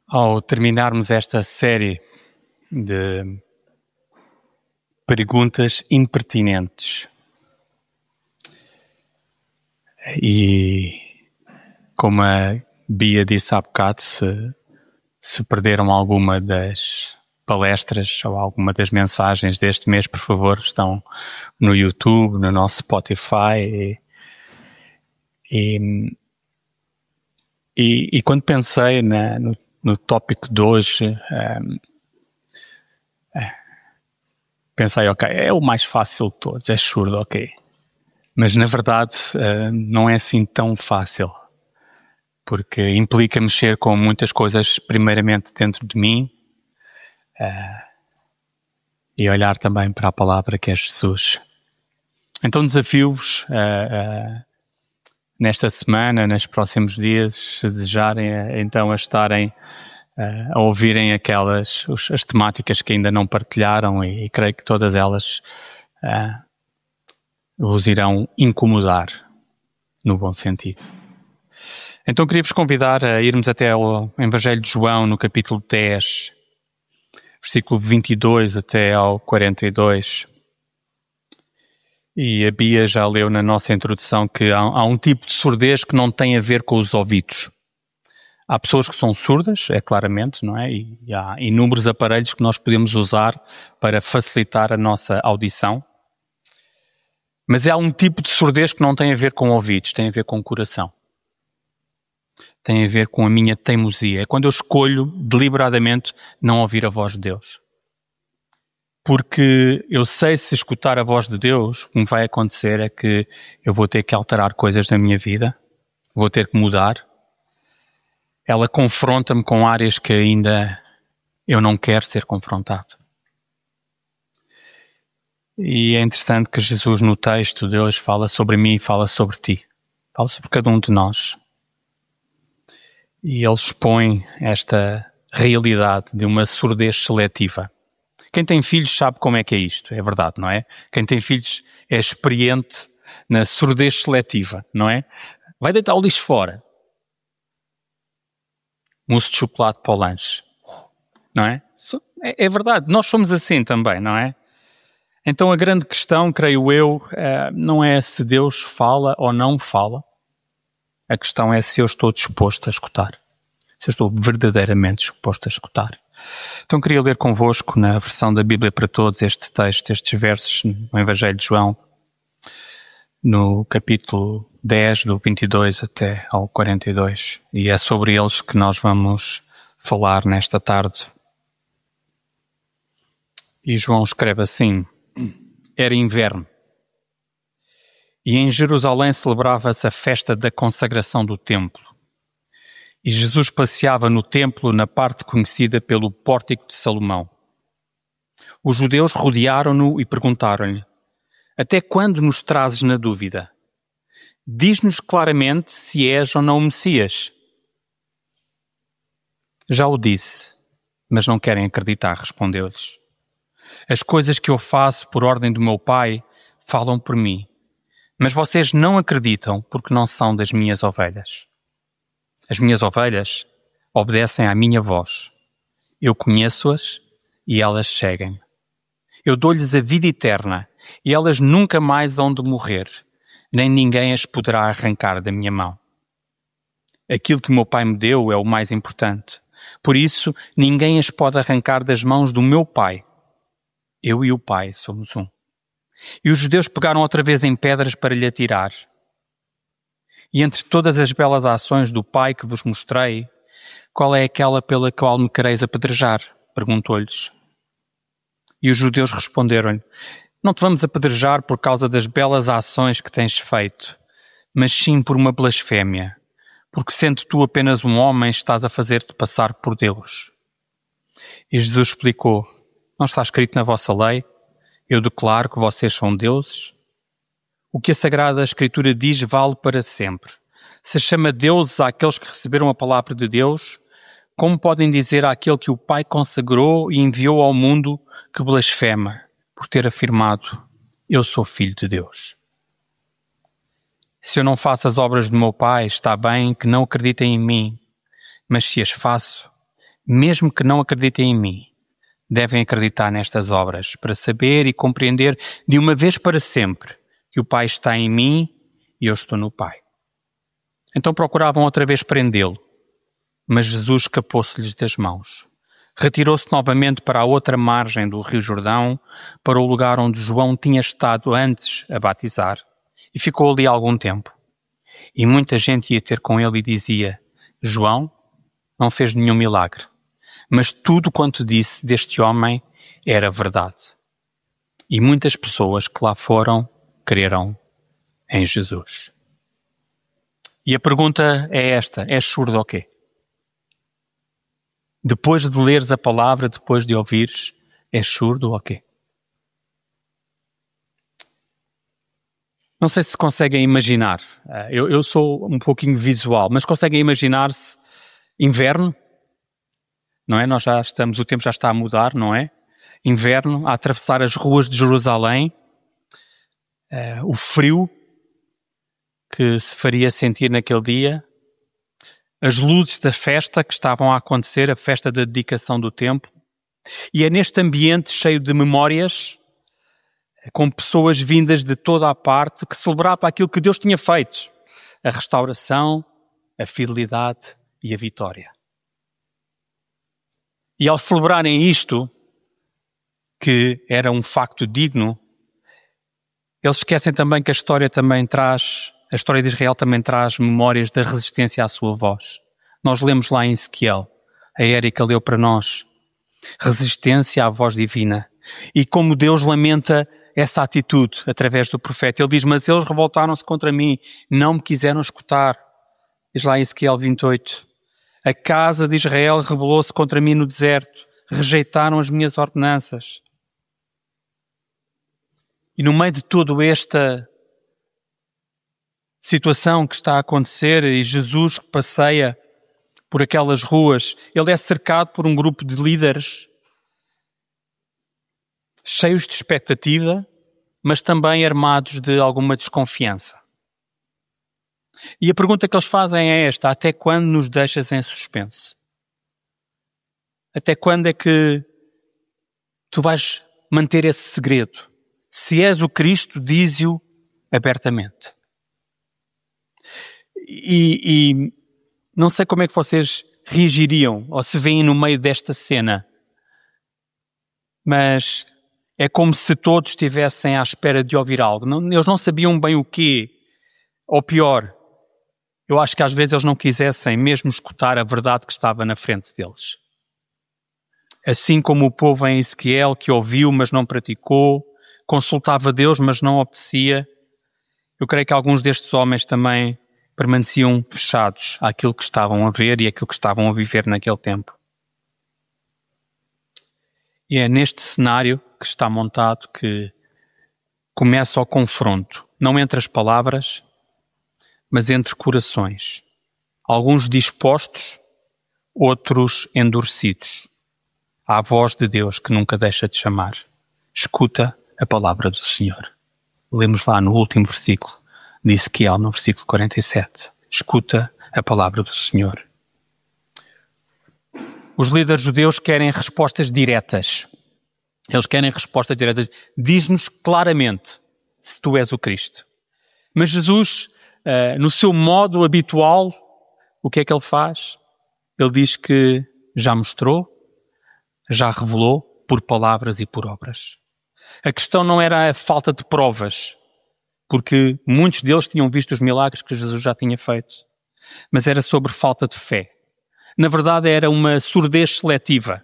Ao terminarmos esta série de perguntas impertinentes e, como a Bia disse há bocado, se perderam alguma das palestras ou alguma das mensagens deste mês, por favor, estão no YouTube, no nosso Spotify e quando pensei no tópico de hoje, pensei, ok, é o mais fácil de todos, é surdo, ok. Mas na verdade não é assim tão fácil, porque implica mexer com muitas coisas primeiramente dentro de mim e olhar também para a palavra que é Jesus. Então desafio-vos nesta semana, nos próximos dias, se desejarem, então a estarem a ouvirem as temáticas que ainda não partilharam e creio que todas elas vos irão incomodar no bom sentido. Então queria-vos convidar a irmos até ao Evangelho de João, no capítulo 10, versículo 22 até ao 42. E a Bia já leu na nossa introdução que há um tipo de surdez que não tem a ver com os ouvidos. Há pessoas que são surdas, claramente, não é? E há inúmeros aparelhos que nós podemos usar para facilitar a nossa audição. Mas há um tipo de surdez que não tem a ver com ouvidos, tem a ver com o coração. Tem a ver com a minha teimosia. É quando eu escolho deliberadamente não ouvir a voz de Deus. Porque eu sei, se escutar a voz de Deus, o que vai acontecer é que eu vou ter que alterar coisas na minha vida, vou ter que mudar. Ela confronta-me com áreas que ainda eu não quero ser confrontado. E é interessante que Jesus, no texto de hoje, fala sobre mim e fala sobre ti. Fala sobre cada um de nós. E ele expõe esta realidade de uma surdez seletiva. Quem tem filhos sabe como é que é isto, é verdade, não é? Quem tem filhos é experiente na surdez seletiva, não é? Vai deitar o lixo fora. Mousse de chocolate para o lanche, não é? É verdade, nós somos assim também, não é? Então a grande questão, creio eu, não é se Deus fala ou não fala. A questão é se eu estou disposto a escutar. Se eu estou verdadeiramente disposto a escutar. Então queria ler convosco, na versão da Bíblia para Todos, este texto, estes versos no Evangelho de João, no capítulo 10, do 22 até ao 42. E é sobre eles que nós vamos falar nesta tarde. E João escreve assim: era inverno. E em Jerusalém celebrava-se a festa da consagração do templo. E Jesus passeava no templo na parte conhecida pelo Pórtico de Salomão. Os judeus rodearam-no e perguntaram-lhe: até quando nos trazes na dúvida? Diz-nos claramente se és ou não o Messias. Já o disse, mas não querem acreditar, respondeu-lhes. As coisas que eu faço por ordem do meu Pai falam por mim, mas vocês não acreditam porque não são das minhas ovelhas. As minhas ovelhas obedecem à minha voz. Eu conheço-as e elas seguem-me. Eu dou-lhes a vida eterna e elas nunca mais hão de morrer, nem ninguém as poderá arrancar da minha mão. Aquilo que o meu Pai me deu é o mais importante. Por isso, ninguém as pode arrancar das mãos do meu Pai. Eu e o Pai somos um. E os judeus pegaram outra vez em pedras para lhe atirar. E entre todas as belas ações do Pai que vos mostrei, qual é aquela pela qual me quereis apedrejar? Perguntou-lhes. E os judeus responderam-lhe: não te vamos apedrejar por causa das belas ações que tens feito, mas sim por uma blasfémia, porque sendo tu apenas um homem, estás a fazer-te passar por Deus. E Jesus explicou: não está escrito na vossa lei? Eu declaro que vocês são deuses? O que a Sagrada Escritura diz vale para sempre. Se chama deuses àqueles que receberam a palavra de Deus, como podem dizer àquele que o Pai consagrou e enviou ao mundo que blasfema, por ter afirmado: eu sou filho de Deus? Se eu não faço as obras do meu Pai, está bem que não acreditem em mim, mas se as faço, mesmo que não acreditem em mim, devem acreditar nestas obras para saber e compreender de uma vez para sempre que o Pai está em mim e eu estou no Pai. Então procuravam outra vez prendê-lo, mas Jesus escapou-se-lhes das mãos. Retirou-se novamente para a outra margem do Rio Jordão, para o lugar onde João tinha estado antes a batizar, e ficou ali algum tempo. E muita gente ia ter com ele e dizia: João não fez nenhum milagre, mas tudo quanto disse deste homem era verdade. E muitas pessoas que lá foram creram em Jesus. E a pergunta é esta: és surdo ou quê? Depois de leres a palavra, depois de ouvires, és surdo ou quê? Não sei se conseguem imaginar. Eu sou um pouquinho visual, mas conseguem imaginar-se inverno? Não é? Nós já estamos, o tempo já está a mudar, não é? Inverno, a atravessar as ruas de Jerusalém, o frio que se faria sentir naquele dia, as luzes da festa que estavam a acontecer, a festa da dedicação do templo, e é neste ambiente cheio de memórias, com pessoas vindas de toda a parte, que celebrava aquilo que Deus tinha feito, a restauração, a fidelidade e a vitória. E ao celebrarem isto, que era um facto digno, eles esquecem também que a história de Israel também traz memórias da resistência à sua voz. Nós lemos lá em Ezequiel, a Érica leu para nós, resistência à voz divina. E como Deus lamenta essa atitude através do profeta. Ele diz: mas eles revoltaram-se contra mim, não me quiseram escutar. Diz lá em Ezequiel 28. A casa de Israel rebelou-se contra mim no deserto, rejeitaram as minhas ordenanças. E no meio de toda esta situação que está a acontecer, e Jesus que passeia por aquelas ruas, ele é cercado por um grupo de líderes cheios de expectativa, mas também armados de alguma desconfiança. E a pergunta que eles fazem é esta: até quando nos deixas em suspense? Até quando é que tu vais manter esse segredo? Se és o Cristo, dize-o abertamente. E não sei como é que vocês reagiriam ou se veem no meio desta cena, mas é como se todos estivessem à espera de ouvir algo. Eles não sabiam bem o quê, ou pior, eu acho que às vezes eles não quisessem mesmo escutar a verdade que estava na frente deles. Assim como o povo em Ezequiel, que ouviu mas não praticou, consultava Deus mas não obedecia, eu creio que alguns destes homens também permaneciam fechados àquilo que estavam a ver e àquilo que estavam a viver naquele tempo. E é neste cenário que está montado que começa o confronto, não entre as palavras, mas entre corações. Alguns dispostos, outros endurecidos. À voz de Deus que nunca deixa de chamar. Escuta a palavra do Senhor. Lemos lá no último versículo de Ezequiel, no versículo 47. Escuta a palavra do Senhor. Os líderes judeus querem respostas diretas. Eles querem respostas diretas. Diz-nos claramente se tu és o Cristo. Mas Jesus, no seu modo habitual, o que é que ele faz? Ele diz que já mostrou, já revelou por palavras e por obras. A questão não era a falta de provas, porque muitos deles tinham visto os milagres que Jesus já tinha feito, mas era sobre falta de fé. Na verdade, era uma surdez seletiva.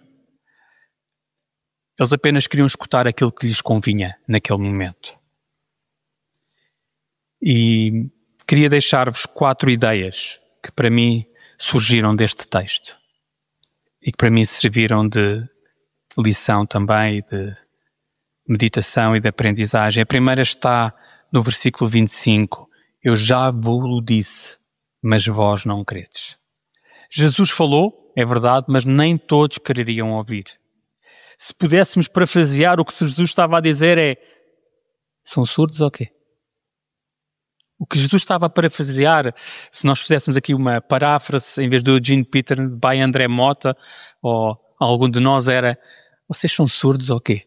Eles apenas queriam escutar aquilo que lhes convinha naquele momento. E queria deixar-vos 4 ideias que para mim surgiram deste texto e que para mim serviram de lição também, de meditação e de aprendizagem. A primeira está no versículo 25. Eu já vos disse, mas vós não credes. Jesus falou, é verdade, mas nem todos quereriam ouvir. Se pudéssemos parafrasear, o que Jesus estava a dizer é: são surdos ou quê? O que Jesus estava a parafrasear, se nós fizéssemos aqui uma paráfrase, em vez do Eugene Peterson, by André Mota, ou algum de nós, era: vocês são surdos ou quê?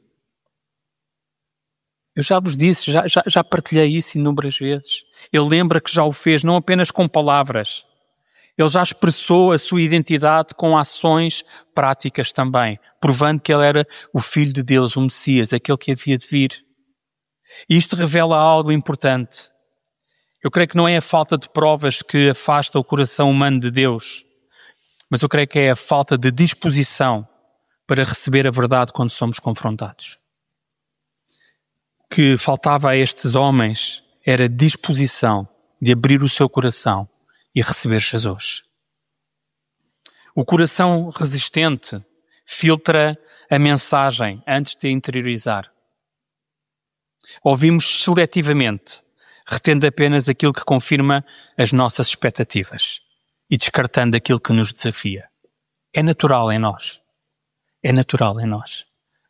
Eu já vos disse, já partilhei isso inúmeras vezes. Ele lembra que já o fez, não apenas com palavras. Ele já expressou a sua identidade com ações práticas também, provando que ele era o Filho de Deus, o Messias, aquele que havia de vir. E isto revela algo importante. Eu creio que não é a falta de provas que afasta o coração humano de Deus, mas eu creio que é a falta de disposição para receber a verdade quando somos confrontados. O que faltava a estes homens era disposição de abrir o seu coração e receber Jesus. O coração resistente filtra a mensagem antes de a interiorizar. Ouvimos seletivamente, retendo apenas aquilo que confirma as nossas expectativas e descartando aquilo que nos desafia. É natural em nós. É natural em nós.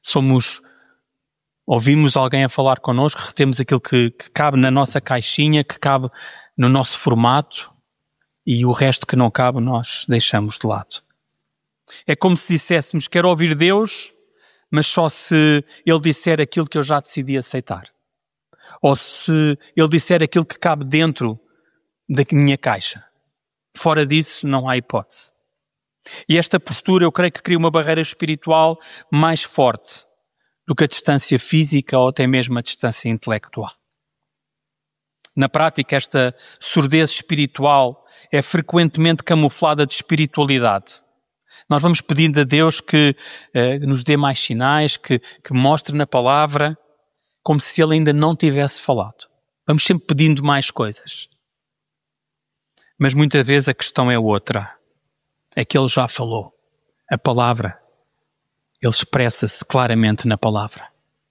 Ouvimos alguém a falar connosco, retemos aquilo que cabe na nossa caixinha, que cabe no nosso formato, e o resto que não cabe nós deixamos de lado. É como se disséssemos: quero ouvir Deus, mas só se Ele disser aquilo que eu já decidi aceitar. Ou se Ele disser aquilo que cabe dentro da minha caixa. Fora disso, não há hipótese. E esta postura, eu creio que cria uma barreira espiritual mais forte do que a distância física ou até mesmo a distância intelectual. Na prática, esta surdez espiritual é frequentemente camuflada de espiritualidade. Nós vamos pedindo a Deus que nos dê mais sinais, que mostre na palavra, como se Ele ainda não tivesse falado. Vamos sempre pedindo mais coisas. Mas muitas vezes a questão é outra. É que Ele já falou. A palavra, Ele expressa-se claramente na palavra.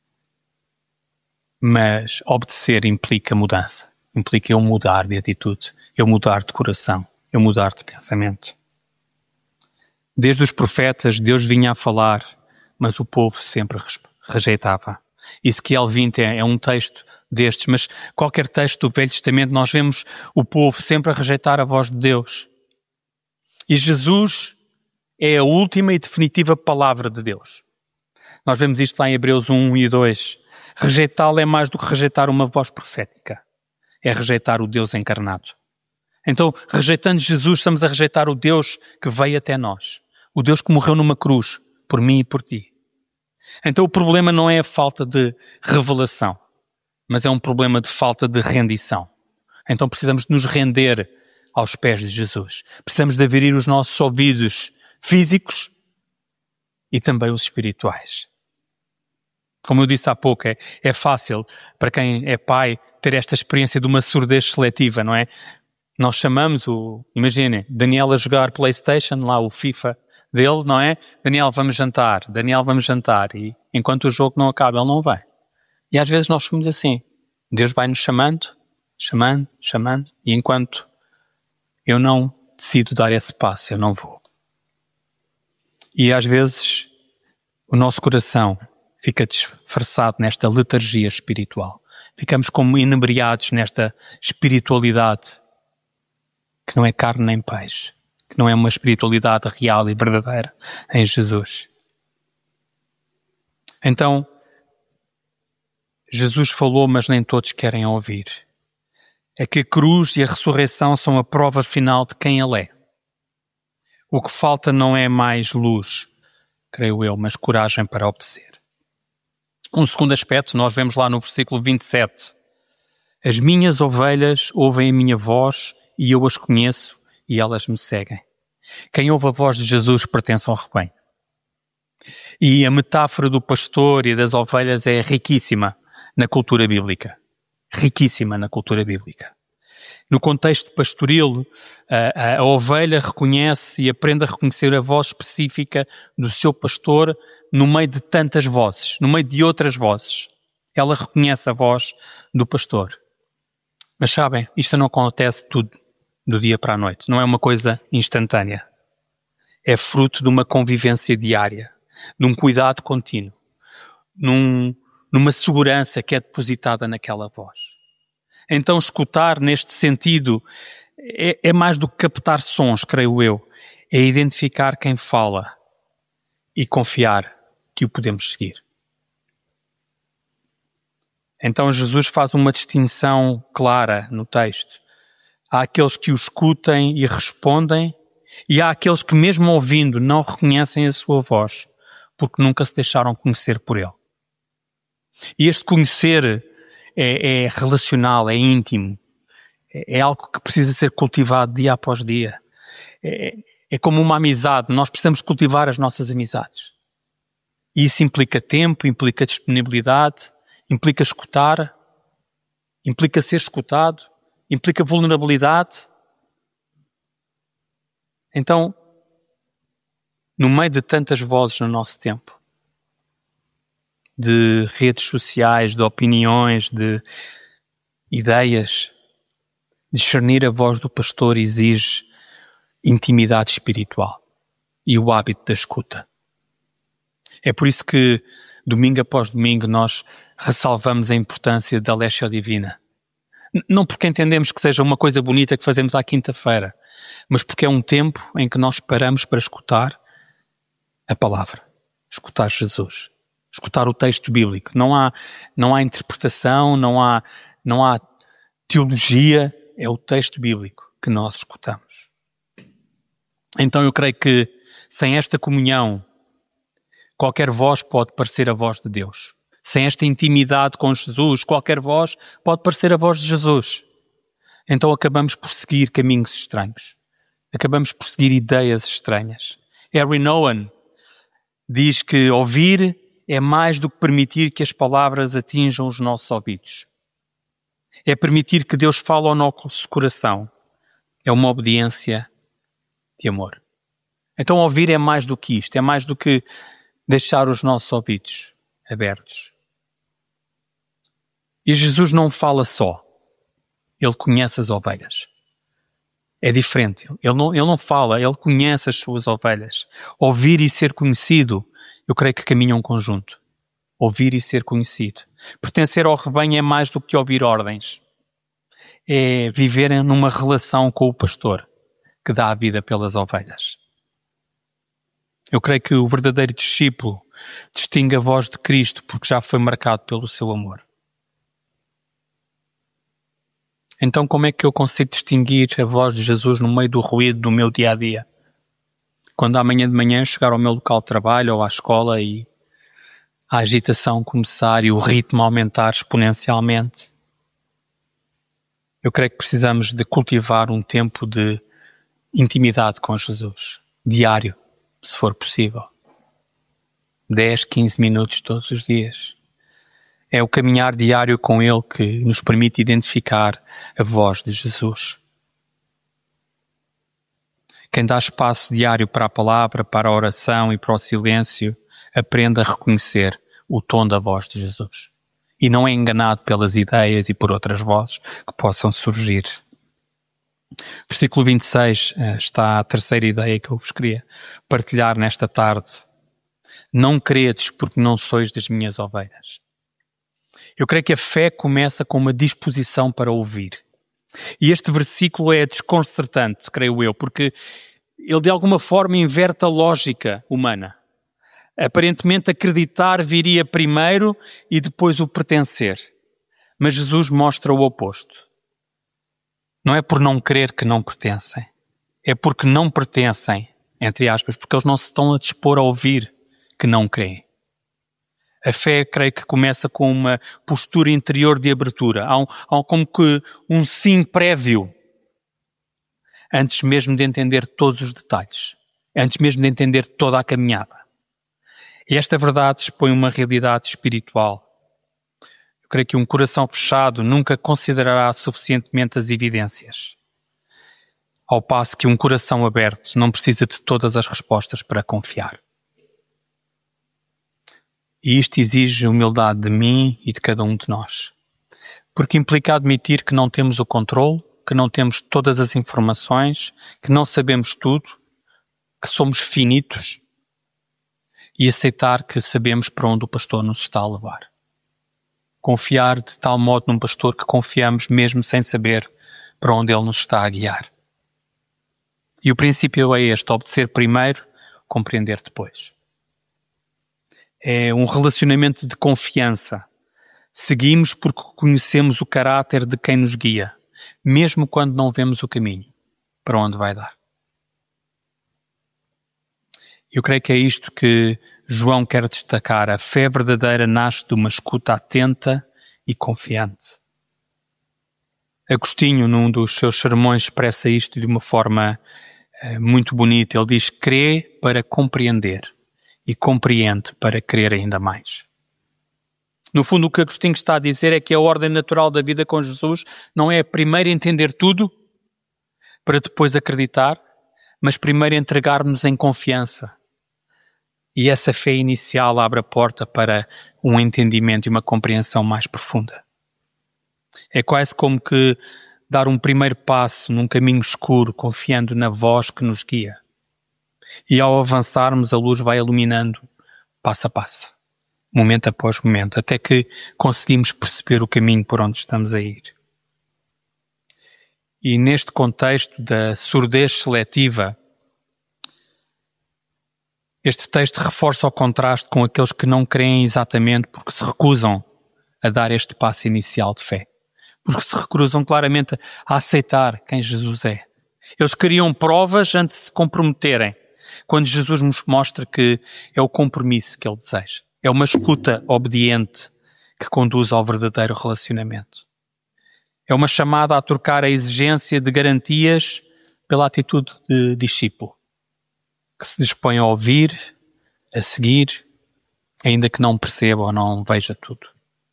Mas obedecer implica mudança. Implica eu mudar de atitude, eu mudar de coração, eu mudar de pensamento. Desde os profetas, Deus vinha a falar, mas o povo sempre rejeitava. Ezequiel 20 é um texto destes, mas qualquer texto do Velho Testamento nós vemos o povo sempre a rejeitar a voz de Deus. E Jesus é a última e definitiva palavra de Deus. Nós vemos isto lá em Hebreus 1 e 2. Rejeitá-lo é mais do que rejeitar uma voz profética. É rejeitar o Deus encarnado. Então, rejeitando Jesus, estamos a rejeitar o Deus que veio até nós. O Deus que morreu numa cruz, por mim e por ti. Então o problema não é a falta de revelação, mas é um problema de falta de rendição. Então precisamos de nos render aos pés de Jesus. Precisamos de abrir os nossos ouvidos físicos e também os espirituais. Como eu disse há pouco, é fácil para quem é pai ter esta experiência de uma surdez seletiva, não é? Nós chamamos imaginem, Daniel a jogar PlayStation, lá o FIFA dele, não é? Daniel, vamos jantar. E enquanto o jogo não acaba, ele não vai. E às vezes nós somos assim. Deus vai nos chamando, e enquanto eu não decido dar esse passo, eu não vou. E às vezes o nosso coração fica disfarçado nesta letargia espiritual. Ficamos como inebriados nesta espiritualidade que não é carne nem peixe, que não é uma espiritualidade real e verdadeira em Jesus. Então, Jesus falou, mas nem todos querem ouvir. É que a cruz e a ressurreição são a prova final de quem Ele é. O que falta não é mais luz, creio eu, mas coragem para obedecer. Um segundo aspecto, nós vemos lá no versículo 27. As minhas ovelhas ouvem a minha voz e eu as conheço e elas me seguem. Quem ouve a voz de Jesus pertence ao rebanho. E a metáfora do pastor e das ovelhas é riquíssima na cultura bíblica. Riquíssima na cultura bíblica. No contexto pastoril, a ovelha reconhece e aprende a reconhecer a voz específica do seu pastor no meio de tantas vozes, no meio de outras vozes. Ela reconhece a voz do pastor. Mas sabem, isto não acontece tudo do dia para a noite. Não é uma coisa instantânea. É fruto de uma convivência diária, de um cuidado contínuo, numa segurança que é depositada naquela voz. Então escutar neste sentido é mais do que captar sons, creio eu. É identificar quem fala e confiar que o podemos seguir. Então Jesus faz uma distinção clara no texto. Há aqueles que o escutem e respondem, e há aqueles que mesmo ouvindo não reconhecem a sua voz, porque nunca se deixaram conhecer por ele. E este conhecer é relacional, é íntimo, é algo que precisa ser cultivado dia após dia. É como uma amizade, nós precisamos cultivar as nossas amizades. E isso implica tempo, implica disponibilidade, implica escutar, implica ser escutado, implica vulnerabilidade. Então, no meio de tantas vozes no nosso tempo, de redes sociais, de opiniões, de ideias, discernir a voz do pastor exige intimidade espiritual e o hábito da escuta. É por isso que, domingo após domingo, nós ressalvamos a importância da Léxio Divina. Não porque entendemos que seja uma coisa bonita que fazemos à quinta-feira, mas porque é um tempo em que nós paramos para escutar a palavra, escutar Jesus, escutar o texto bíblico. Não há interpretação, não há teologia, é o texto bíblico que nós escutamos. Então eu creio que sem esta comunhão, qualquer voz pode parecer a voz de Deus. Sem esta intimidade com Jesus, qualquer voz pode parecer a voz de Jesus. Então acabamos por seguir caminhos estranhos. Acabamos por seguir ideias estranhas. Henry Nouwen diz que ouvir é mais do que permitir que as palavras atinjam os nossos ouvidos. É permitir que Deus fale ao nosso coração. É uma obediência de amor. Então ouvir é mais do que isto. É mais do que deixar os nossos ouvidos abertos. E Jesus não fala só. Ele conhece as ovelhas. É diferente. Ele não fala, ele conhece as suas ovelhas. Ouvir e ser conhecido, eu creio que caminham em conjunto. Ouvir e ser conhecido. Pertencer ao rebanho é mais do que ouvir ordens. É viver numa relação com o pastor que dá a vida pelas ovelhas. Eu creio que o verdadeiro discípulo distingue a voz de Cristo porque já foi marcado pelo seu amor. Então como é que eu consigo distinguir a voz de Jesus no meio do ruído do meu dia-a-dia? Quando amanhã de manhã chegar ao meu local de trabalho ou à escola e a agitação começar e o ritmo aumentar exponencialmente, eu creio que precisamos de cultivar um tempo de intimidade com Jesus, diário, se for possível. 10, 15 minutos todos os dias. É o caminhar diário com Ele que nos permite identificar a voz de Jesus. Quem dá espaço diário para a palavra, para a oração e para o silêncio, aprende a reconhecer o tom da voz de Jesus. E não é enganado pelas ideias e por outras vozes que possam surgir. Versículo 26 está a terceira ideia que eu vos queria partilhar nesta tarde. Não credes porque não sois das minhas ovelhas. Eu creio que a fé começa com uma disposição para ouvir. E este versículo é desconcertante, creio eu, porque ele de alguma forma inverte a lógica humana. Aparentemente acreditar viria primeiro e depois o pertencer. Mas Jesus mostra o oposto. Não é por não crer que não pertencem. É porque não pertencem, entre aspas, porque eles não se estão a dispor a ouvir que não creem. A fé, creio que começa com uma postura interior de abertura. Há como que um sim prévio, antes mesmo de entender todos os detalhes, antes mesmo de entender toda a caminhada. E esta verdade expõe uma realidade espiritual. Eu creio que um coração fechado nunca considerará suficientemente as evidências, ao passo que um coração aberto não precisa de todas as respostas para confiar. E isto exige humildade de mim e de cada um de nós, porque implica admitir que não temos o controle, que não temos todas as informações, que não sabemos tudo, que somos finitos, e aceitar que sabemos para onde o pastor nos está a levar. Confiar de tal modo num pastor que confiamos mesmo sem saber para onde ele nos está a guiar. E o princípio é este: obedecer primeiro, compreender depois. É um relacionamento de confiança. Seguimos porque conhecemos o caráter de quem nos guia, mesmo quando não vemos o caminho para onde vai dar. Eu creio que é isto que João quer destacar. A fé verdadeira nasce de uma escuta atenta e confiante. Agostinho, num dos seus sermões, expressa isto de uma forma muito bonita. Ele diz: crê para compreender e compreende para crer ainda mais. No fundo, o que Agostinho está a dizer é que a ordem natural da vida com Jesus não é primeiro entender tudo para depois acreditar, mas primeiro entregar-nos em confiança. E essa fé inicial abre a porta para um entendimento e uma compreensão mais profunda. É quase como que dar um primeiro passo num caminho escuro, confiando na voz que nos guia. E ao avançarmos, a luz vai iluminando passo a passo, momento após momento, até que conseguimos perceber o caminho por onde estamos a ir. E neste contexto da surdez seletiva, este texto reforça o contraste com aqueles que não creem exatamente porque se recusam a dar este passo inicial de fé. Porque se recusam claramente a aceitar quem Jesus é. Eles queriam provas antes de se comprometerem, quando Jesus nos mostra que é o compromisso que Ele deseja. É uma escuta obediente que conduz ao verdadeiro relacionamento. É uma chamada a trocar a exigência de garantias pela atitude de discípulo, que se dispõe a ouvir, a seguir, ainda que não perceba ou não veja tudo.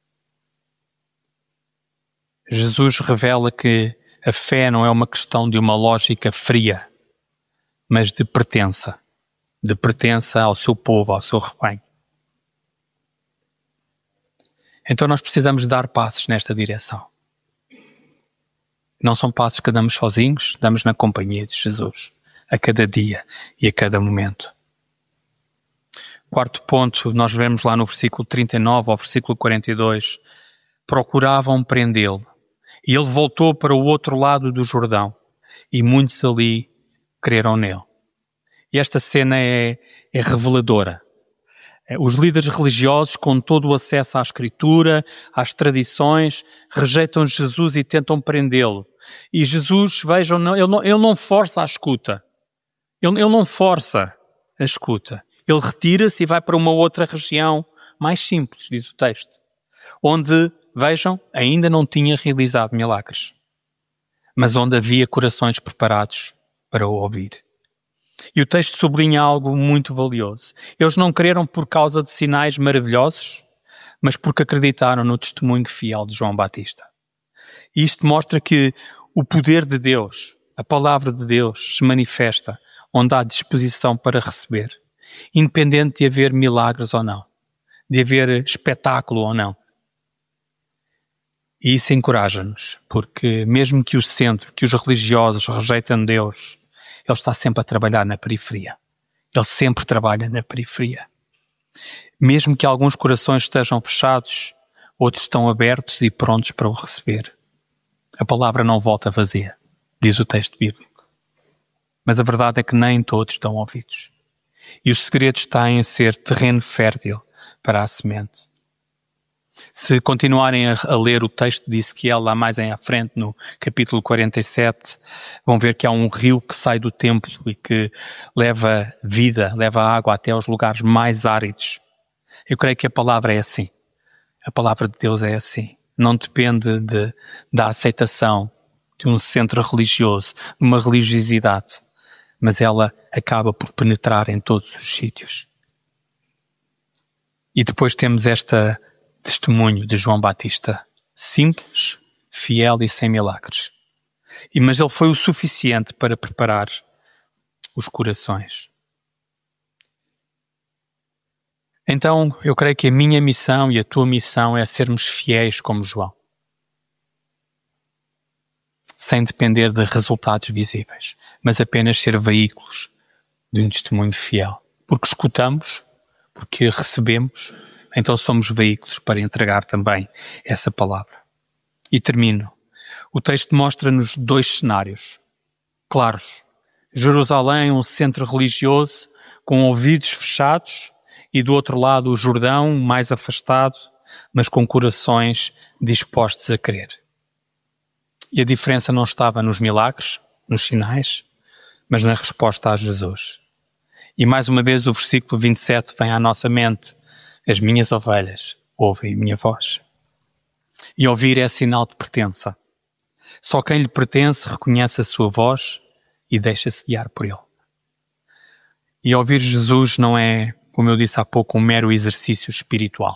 Jesus revela que a fé não é uma questão de uma lógica fria, mas de pertença ao seu povo, ao seu rebanho. Então nós precisamos dar passos nesta direção. Não são passos que damos sozinhos, damos na companhia de Jesus, a cada dia e a cada momento. Quarto ponto, nós vemos lá no versículo 39 ao versículo 42, procuravam prendê-lo. E ele voltou para o outro lado do Jordão, e muitos ali creram nele. E esta cena é reveladora. Os líderes religiosos, com todo o acesso à Escritura, às tradições, rejeitam Jesus e tentam prendê-lo. E Jesus, vejam, ele não força a escuta. Ele não força a escuta. Ele retira-se e vai para uma outra região mais simples, diz o texto, onde, vejam, ainda não tinha realizado milagres, mas onde havia corações preparados para o ouvir. E o texto sublinha algo muito valioso. Eles não creram por causa de sinais maravilhosos, mas porque acreditaram no testemunho fiel de João Batista. E isto mostra que o poder de Deus, a palavra de Deus, se manifesta onde há disposição para receber, independente de haver milagres ou não, de haver espetáculo ou não. E isso encoraja-nos, porque mesmo que o centro, que os religiosos rejeitem Deus, Ele está sempre a trabalhar na periferia. Ele sempre trabalha na periferia. Mesmo que alguns corações estejam fechados, outros estão abertos e prontos para o receber. A palavra não volta vazia, diz o texto bíblico. Mas a verdade é que nem todos dão ouvidos. E o segredo está em ser terreno fértil para a semente. Se continuarem a ler o texto de Ezequiel lá mais à frente, no capítulo 47, vão ver que há um rio que sai do templo e que leva vida, leva água até aos lugares mais áridos. Eu creio que a palavra é assim. A palavra de Deus é assim. Não depende da aceitação de um centro religioso, de uma religiosidade, mas ela acaba por penetrar em todos os sítios. E depois temos este testemunho de João Batista, simples, fiel e sem milagres. Mas ele foi o suficiente para preparar os corações. Então, eu creio que a minha missão e a tua missão é sermos fiéis como João, sem depender de resultados visíveis, mas apenas ser veículos de um testemunho fiel. Porque escutamos, porque recebemos, então somos veículos para entregar também essa palavra. E termino. O texto mostra-nos 2 cenários claros. Jerusalém, um centro religioso com ouvidos fechados, e do outro lado o Jordão, mais afastado, mas com corações dispostos a crer. E a diferença não estava nos milagres, nos sinais, mas na resposta a Jesus. E mais uma vez o versículo 27 vem à nossa mente: as minhas ovelhas ouvem a minha voz. E ouvir é sinal de pertença. Só quem lhe pertence reconhece a sua voz e deixa-se guiar por ele. E ouvir Jesus não é, como eu disse há pouco, um mero exercício espiritual.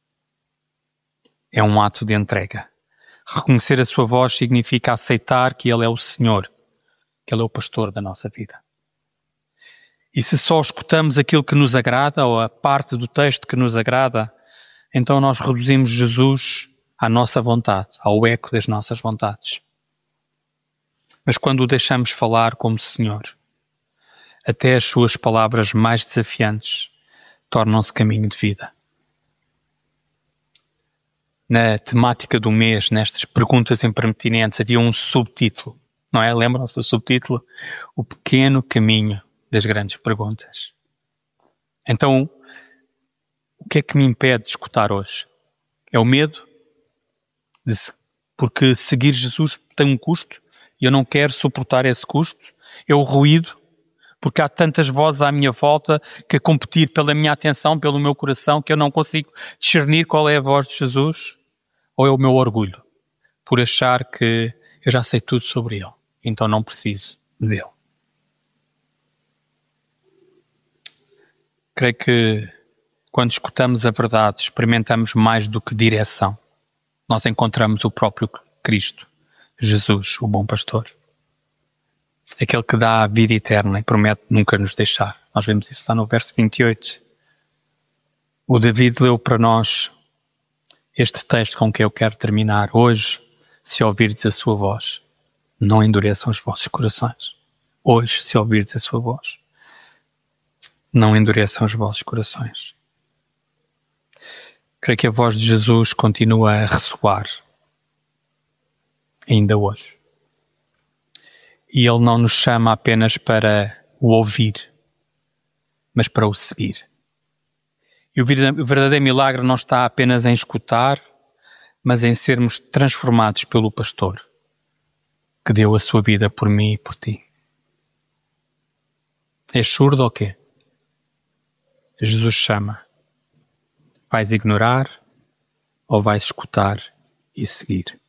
É um ato de entrega. Reconhecer a sua voz significa aceitar que Ele é o Senhor, que Ele é o pastor da nossa vida. E se só escutamos aquilo que nos agrada, ou a parte do texto que nos agrada, então nós reduzimos Jesus à nossa vontade, ao eco das nossas vontades. Mas quando o deixamos falar como Senhor, até as suas palavras mais desafiantes tornam-se caminho de vida. Na temática do mês, nestas perguntas impertinentes, havia um subtítulo, não é? Lembram-se do subtítulo? O pequeno caminho das grandes perguntas. Então, o que é que me impede de escutar hoje? É o medo? Porque seguir Jesus tem um custo e eu não quero suportar esse custo? É o ruído? Porque há tantas vozes à minha volta que a competir pela minha atenção, pelo meu coração, que eu não consigo discernir qual é a voz de Jesus? Ou é o meu orgulho, por achar que eu já sei tudo sobre Ele, então não preciso dele? Creio que quando escutamos a verdade, experimentamos mais do que direção. Nós encontramos o próprio Cristo, Jesus, o bom pastor. Aquele que dá a vida eterna e promete nunca nos deixar. Nós vemos isso lá no verso 28. O David leu para nós este texto com que eu quero terminar. Hoje, se ouvirdes a sua voz, não endureçam os vossos corações. Hoje, se ouvirdes a sua voz, não endureçam os vossos corações. Creio que a voz de Jesus continua a ressoar ainda hoje. E Ele não nos chama apenas para o ouvir, mas para o seguir. E o verdadeiro milagre não está apenas em escutar, mas em sermos transformados pelo pastor que deu a sua vida por mim e por ti. És surdo ou quê? Jesus chama. Vais ignorar ou vais escutar e seguir?